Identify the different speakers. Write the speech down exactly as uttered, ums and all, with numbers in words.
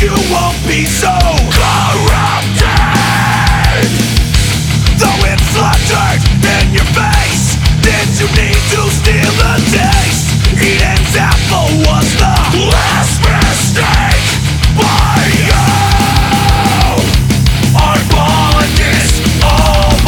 Speaker 1: you won't be so corrupted. Though it's fluttered in your face,